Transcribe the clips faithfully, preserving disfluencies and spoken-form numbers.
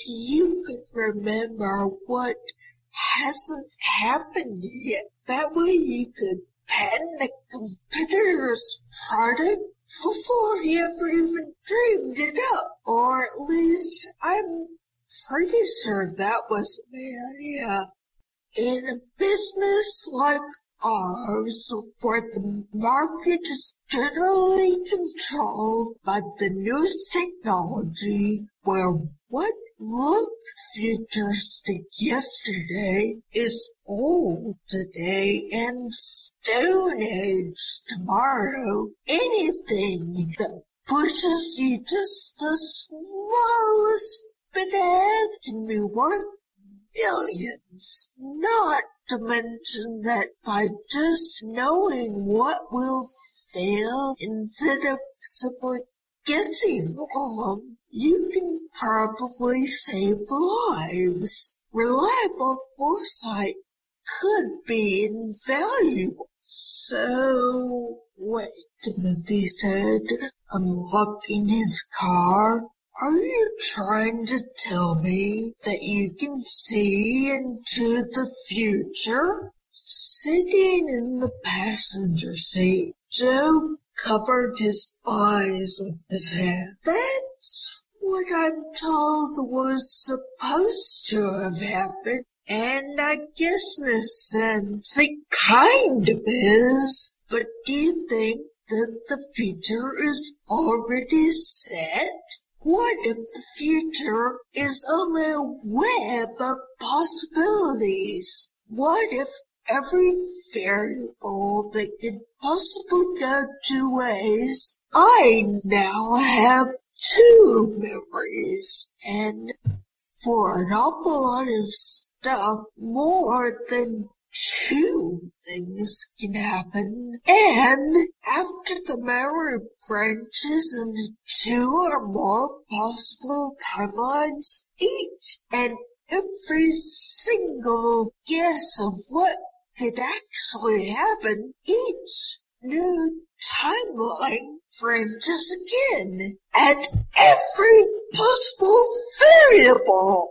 you could remember what hasn't happened yet, that way you could patent the competitor's product before he ever even dreamed it up. Or at least I'm pretty sure that was my idea. In a business like ours, where the market is generally controlled by the newest technology, where what looked futuristic yesterday is old today and Stone Age tomorrow, anything that pushes you just the smallest bit ahead can be worth billions. Not to mention that by just knowing what will fail instead of simply guessing wrong, you can probably save lives. Reliable foresight could be invaluable. So, wait, Timothy said, unlocking his car. Are you trying to tell me that you can see into the future? Sitting in the passenger seat, Joe covered his eyes with his hand. That's what I'm told was supposed to have happened, and I guess in a sense it kind of is. But do you think that the future is already set? What if the future is only a web of possibilities? What if every variable that could possibly go two ways, I now have two memories, and for an awful lot of stuff, more than two things can happen, and after the memory branches into two or more possible timelines, each and every single guess of what could actually happen, each new timeline branches again at every possible variable.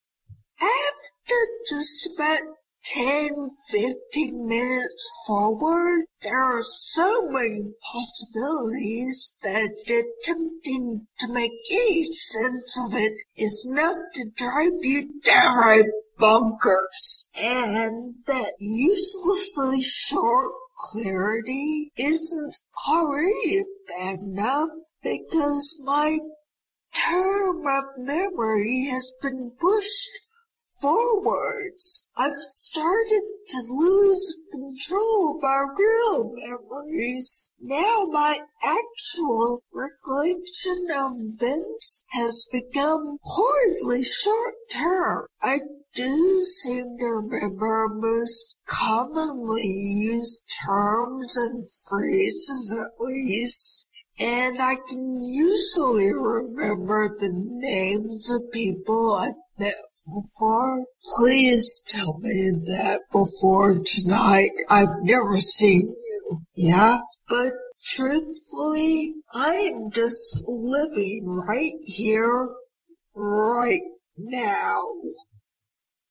After just about ten, fifteen minutes forward, there are so many possibilities that attempting to make any sense of it is enough to drive you downright bonkers. And that uselessly short clarity isn't already bad enough because my term of memory has been pushed forwards. I've started to lose control of my real memories. Now my actual recollection of events has become horribly short-term. I do seem to remember most commonly used terms and phrases at least, and I can usually remember the names of people I've met before. Please tell me that before tonight. I've never seen you. Yeah? But truthfully, I'm just living right here, right now.